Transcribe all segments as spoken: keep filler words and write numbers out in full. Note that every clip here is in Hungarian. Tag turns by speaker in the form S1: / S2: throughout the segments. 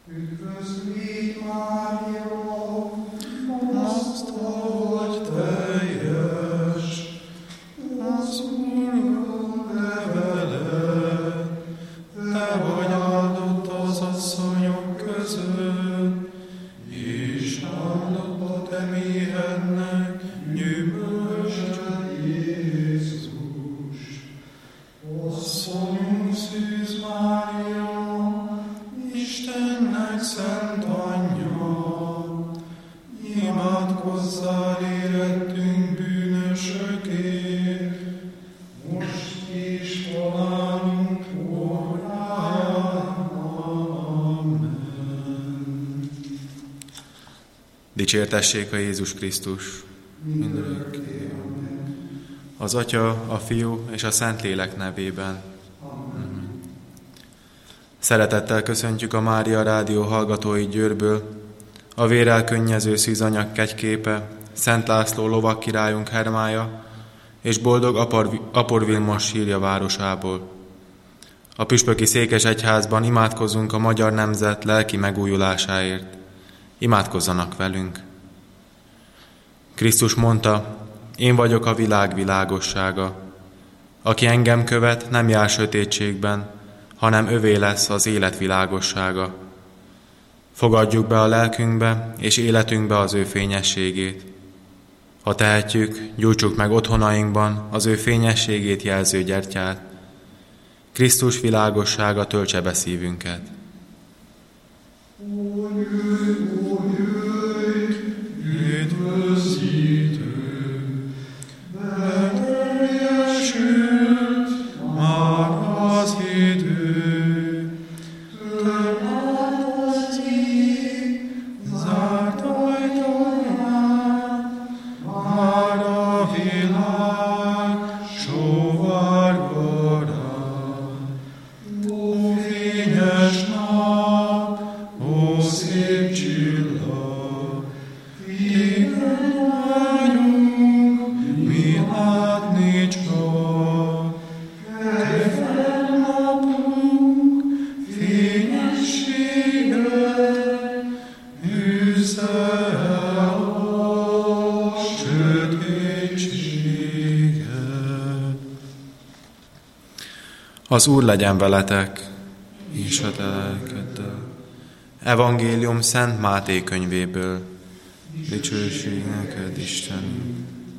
S1: Üdvözlít, Mária, azt vagy teljes, az Úr veled, te vagy áldott az asszonyok között, és áldott a te méhednek gyümölcse Jézus. Asszonyunk Szűz Mária, Istennek szent anyja, imádkozzál érettünk bűnösökért, most is halálunk órán. Amen.
S2: Dicsértessék a Jézus Krisztus mindörökké. Az Atya, a Fiú és a Szentlélek nevében. Amen. Szeretettel köszöntjük a Mária Rádió hallgatói Győrből, a vérrel könnyező szűzanyag kegyképe, Szent László lovagkirályunk Hermája és boldog Apor, Apor Vilmos sírja városából. A püspöki székesegyházban imádkozzunk a magyar nemzet lelki megújulásáért. Imádkozzanak velünk! Krisztus mondta, én vagyok a világ világossága. Aki engem követ, nem jár sötétségben, hanem övé lesz az élet világossága. Fogadjuk be a lelkünkbe és életünkbe az ő fényességét. Ha tehetjük, gyújtsuk meg otthonainkban az ő fényességét jelző gyertyát. Krisztus világossága töltse be szívünket.
S1: Ó, jöjj, ó, jöjj, üdvözítő, beteljesült már az idő, te látod az ég, zárt ajtaját, már a világ sóvárgarán. Ó, fényes nap, ó, szép csillag, téged vágyunk, mi látni csak. Te fennapunk fényességet, űzze el a sötétséget.
S2: Az Úr legyen veletek, és a te lelkeddel. Evangélium Szent Máté könyvéből. Dicsőség neked, Istenünk!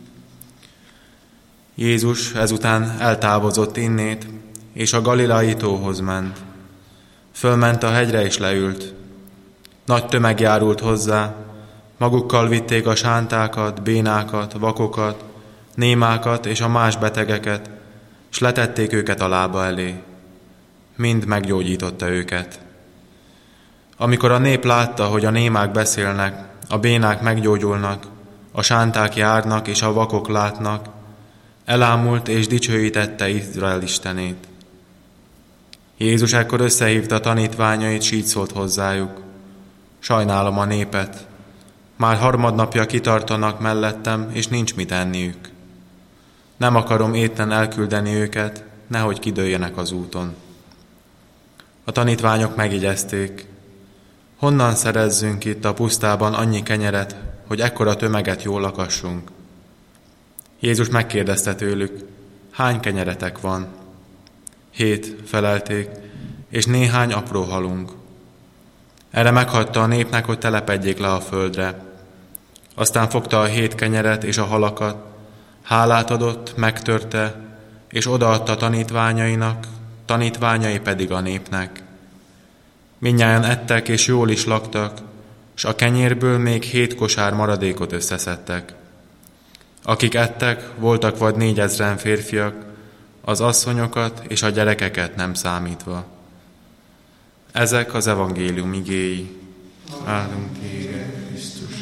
S2: Jézus ezután eltávozott innét, és a Galilei tóhoz ment. Fölment a hegyre és leült. Nagy tömeg járult hozzá, magukkal vitték a sántákat, bénákat, vakokat, némákat és a más betegeket, s letették őket a lába elé. Mind meggyógyította őket. Amikor a nép látta, hogy a némák beszélnek, a bénák meggyógyulnak, a sánták járnak és a vakok látnak, elámult és dicsőítette Izrael Istenét. Jézus ekkor összehívta tanítványait, s így szólt hozzájuk. Sajnálom a népet, már harmadnapja kitartanak mellettem, és nincs mit enniük. Nem akarom étlen elküldeni őket, nehogy kidőljenek az úton. A tanítványok megjegyezték, honnan szerezzünk itt a pusztában annyi kenyeret, hogy ekkora tömeget jól lakassunk. Jézus megkérdezte tőlük, hány kenyeretek van? Hét, felelték, és néhány apró halunk. Erre meghagyta a népnek, hogy telepedjék le a földre. Aztán fogta a hét kenyeret és a halakat, hálát adott, megtörte, és odaadta a tanítványainak, tanítványai pedig a népnek. Mindnyájan ettek és jól is laktak, s a kenyérből még hét kosár maradékot összeszedtek. Akik ettek, voltak vagy négyezren férfiak, az asszonyokat és a gyerekeket nem számítva. Ezek az evangélium igéi. Áldunk téged, Krisztus!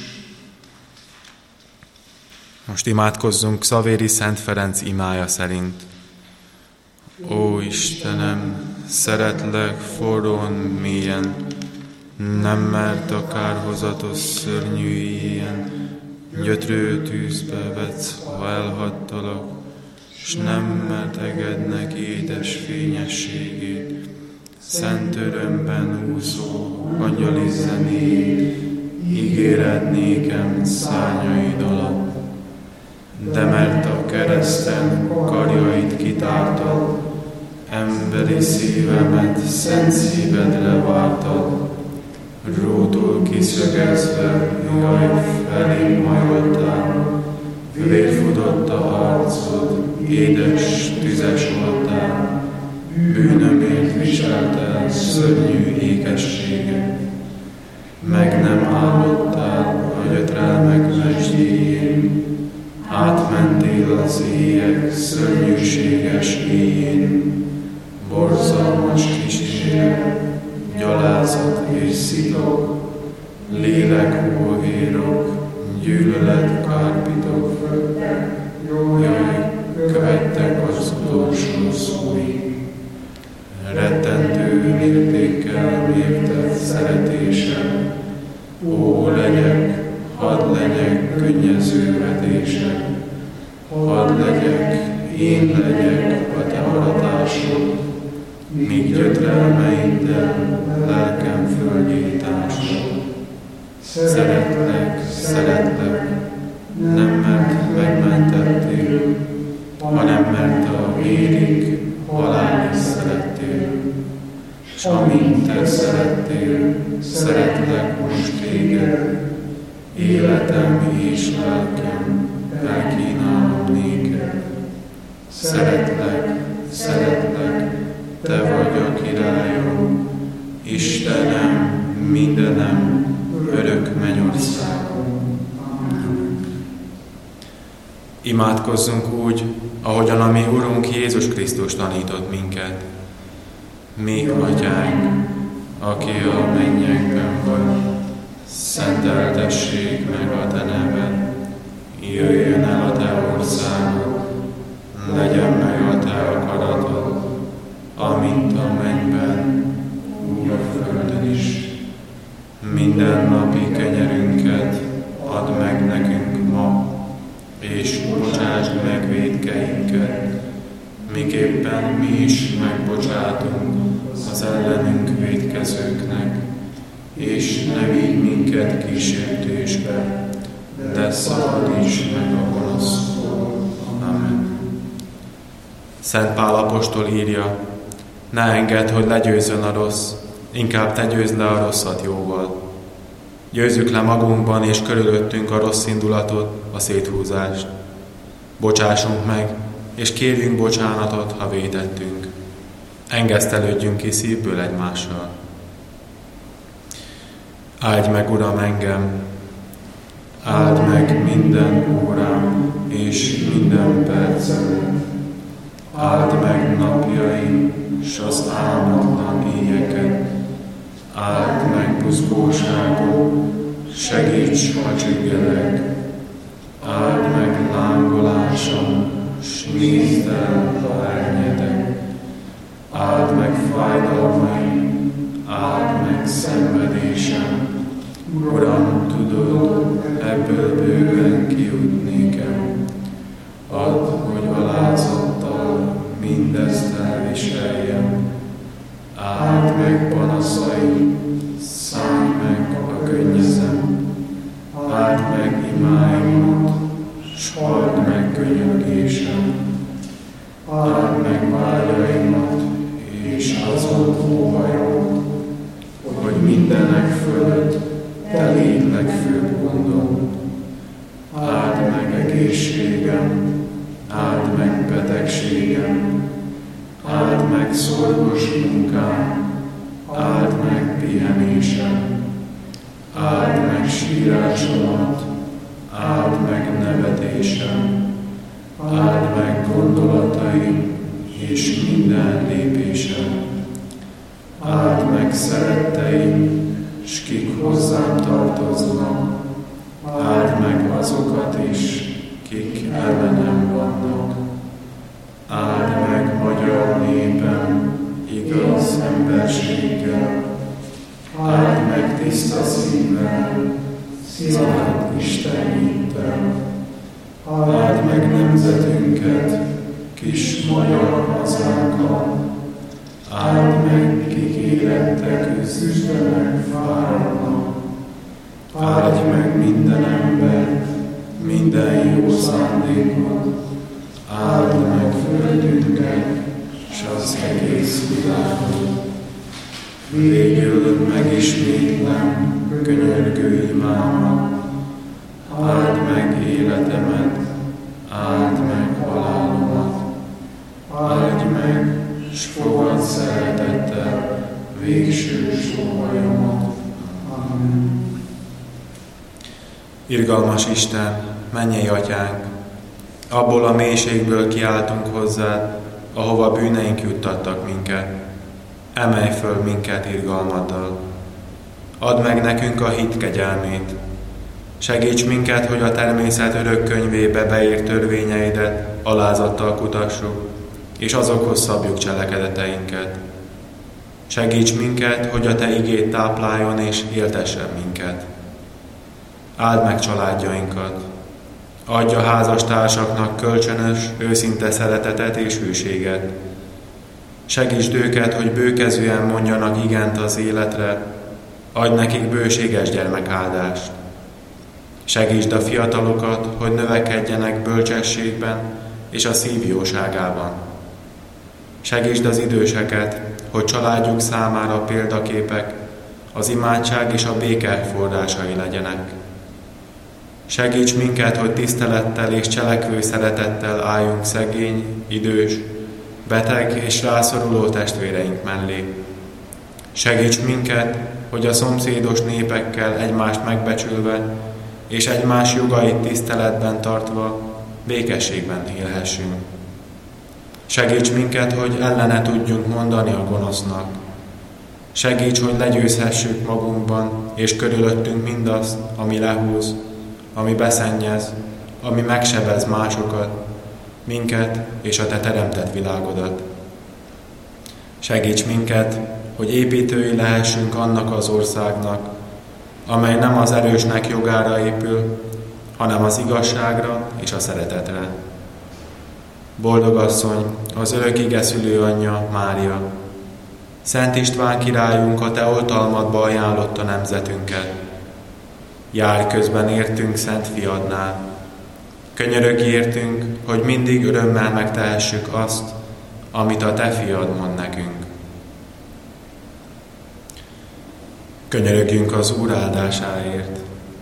S2: Most imádkozzunk Xavéri Szent Ferenc imája szerint. Ó Istenem, szeretlek forrón mélyen, nem mert a kárhozatos szörnyű ilyen, gyötrő tűzbe vetsz, ha elhagytalak, s nem mert engednek édes fényességét, szent örömben úszó
S1: angyali zenét, ígéred nékem szárnyaid alatt. De mert a kereszten karjait kitártad, emberi szívemet szent szívedre vártad. Rótól kiszögezve, jaj, felém hajoltál, vérfutott a arcod, édes, tüzes voltál, bűnömért viseltel szörnyű ékességet. Meg nem állottál a gyötrelmek mesdjéjén, átmentél az éjek szörnyűséges éjjén, borzalmas kíséret, gyalázat és szitok, lélek hóhérok, gyűlölet kárpitok, jaj, követtek az utolsó szóig. Rettentő mértékkel mértett szeretésed, ó, legyek, hadd legyek könnyező vetésed, hadd legyek, én legyek a te aratásod, míg gyötrelmeiddel lelkem földjét ásod. Szeretlek, szeretlek, nem mert megmentettél, hanem mert a vérig halálig szerettél. S amint te szerettél, szeretlek most téged, életem és lelkem elkínálom néked. Szeretlek, szeretlek, te vagy a királyom, Istenem, mindenem, örök mennyországom. Imádkozzunk úgy, ahogyan a mi Urunk Jézus Krisztus tanított minket. Mi, Atyánk, aki a mennyekben vagy, szenteltessék meg a te neved, jöjjön el a te országod, legyen meg a te akaratod, amint a mennyben, úgy a földön is. Minden napi kenyerünket add meg nekünk ma, és bocsásd meg vétkeinket, miképpen mi is megbocsátunk az ellenünk vétkezőknek, és ne vigy minket kísértésbe, de szabadíts meg a gonosztól. Amen. Szent Pál apostol írja, ne engedd, hogy legyőzzön a rossz, inkább te győzd le a rosszat jóval. Győzzük le magunkban és körülöttünk a rossz indulatot, a széthúzást. Bocsássunk meg, és kérjünk bocsánatot, ha vétettünk. Engesztelődjünk ki szívből egymással. Áldj meg, Uram, engem, áld meg minden órám és minden percem, áld meg napjaim s az álmatlan éjeket, áld meg buzgóságom, segíts, ha csüggelek, áld meg lángolásom, s nézd el, ha elnyedek, áld meg fájdalmaim, áld meg szenvedésem, Uram, tudod, ebből bőven kijut nékem, add, hogy alázattal mindezt elviseljem, áld meg panaszaim, szállj meg a könnyezem, áld meg imáimat, s halld meg könyörgésem, áld meg vágyaimat, és azon óhajom, hogy mindenek fölött te légy legfőbb gondom. Áld meg egészségem, áld meg betegségem, áld meg szorgos munkám, áld meg pihenésem, áld meg sírásomat, áld meg nevetésem, áld meg gondolataim és minden lépésem, áld meg szeretteim, s kik hozzám tartoznak, áld meg azokat is, kik ellenem vannak. Áld meg magyar népem igaz emberséggel, áld meg tiszta szívvel, szilárd Istenittel, áld meg nemzetünket kis magyar hazánkkal, Áld meg, kik élettek, küzdenek, fáradnak. Áldj meg minden embert, minden jó szándékot. Áld meg földünket, s az egész világot. Végül megismétlem könyörgő imámat. Áld meg életemet, áld meg halálomat. Áldj meg, s fogad szeretettel végső sóhajjomat. Amen.
S2: Irgalmas Isten, mennyei Atyánk, abból a mélységből kiáltunk hozzád, ahova bűneink juttattak minket. Emelj föl minket irgalmaddal. Add meg nekünk a hit kegyelmét. Segíts minket, hogy a természet örök könyvébe beírt törvényeidet alázattal kutassuk, és azokhoz szabjuk cselekedeteinket. Segíts minket, hogy a Te igéd tápláljon és éltessen minket. Áld meg családjainkat. Adj a házastársaknak kölcsönös, őszinte szeretetet és hűséget. Segítsd őket, hogy bőkezűen mondjanak igent az életre, adj nekik bőséges gyermekáldást. Segítsd a fiatalokat, hogy növekedjenek bölcsességben és a szív jóságában. Segítsd az időseket, hogy családjuk számára példaképek, az imádság és a béke forrásai legyenek. Segíts minket, hogy tisztelettel és cselekvő szeretettel álljunk szegény, idős, beteg és rászoruló testvéreink mellé. Segíts minket, hogy a szomszédos népekkel egymást megbecsülve és egymás jogait tiszteletben tartva békességben élhessünk. Segíts minket, hogy ellene tudjunk mondani a gonosznak. Segíts, hogy legyőzhessük magunkban és körülöttünk mindazt, ami lehúz, ami beszennyez, ami megsebez másokat, minket és a Te teremtett világodat. Segíts minket, hogy építői lehessünk annak az országnak, amely nem az erősnek jogára épül, hanem az igazságra és a szeretetre. Boldog asszony, az örök ige szülőanyja, Mária, Szent István királyunk a Te oltalmadba ajánlotta nemzetünket. Járj közben értünk Szent Fiadnál. Könyörögj értünk, hogy mindig örömmel megtehessük azt, amit a Te Fiad mond nekünk. Könyörögjünk az Úr áldásáért.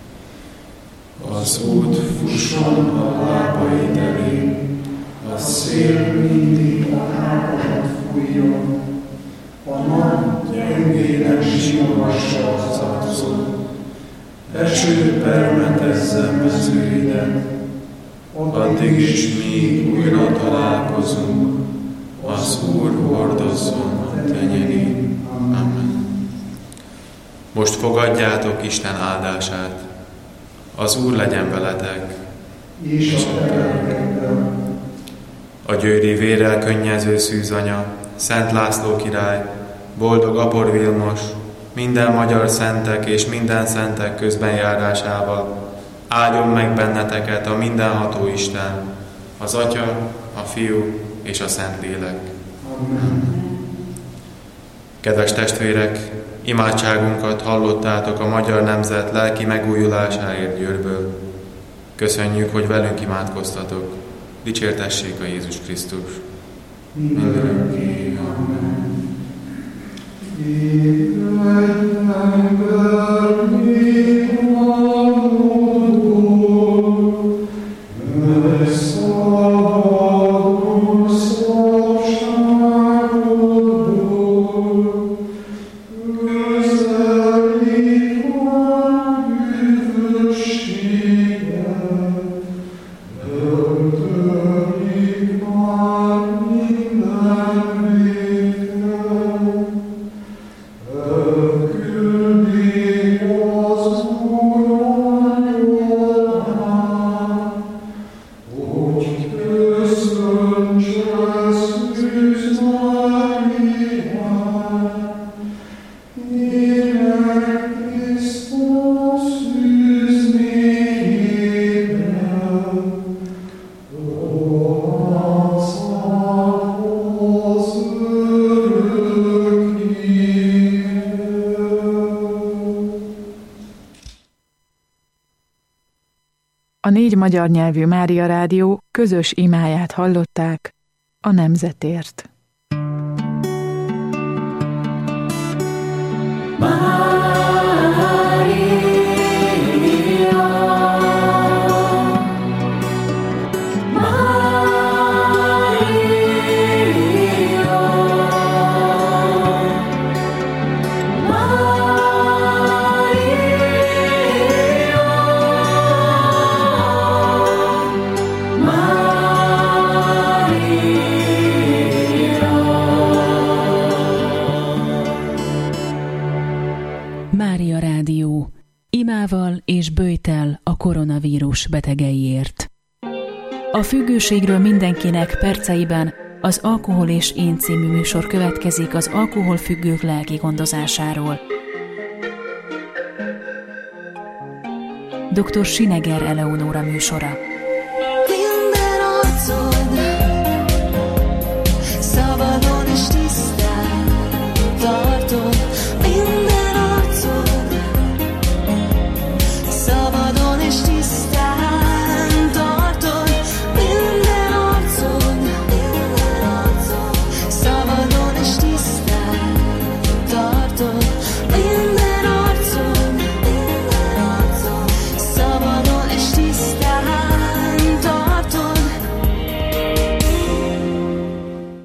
S1: Az út fusson a lábaid elé, a szél mindig a hábadat fújjon, a nap gyengének simogassa az arcod, eső permetezze mezőidet, addig is míg újra találkozunk, az Úr hordozzon a tenyerét. Amen.
S2: Most fogadjátok Isten áldását. Az Úr legyen veletek.
S1: És a lelkeddel.
S2: A győri vérrel könnyező szűzanya, Szent László király, boldog Apor Vilmos, minden magyar szentek és minden szentek közbenjárásával áldjon meg benneteket a mindenható Isten, az Atya, a Fiú és a Szentlélek.
S1: Amen.
S2: Kedves testvérek, imádságunkat hallottátok a magyar nemzet lelki megújulásáért Győrből. Köszönjük, hogy velünk imádkoztatok. Dicsértessék a Jézus Krisztus.
S1: Mindörökké. Amen. Good.
S3: négy magyar nyelvű Mária Rádió közös imáját hallották a nemzetért.
S4: Mária Rádió, imával és böjtel a koronavírus betegeiért. A függőségről mindenkinek perceiben az Alkohol és én című műsor következik az alkoholfüggők lelki gondozásáról. doktor Sineger Eleonóra műsora.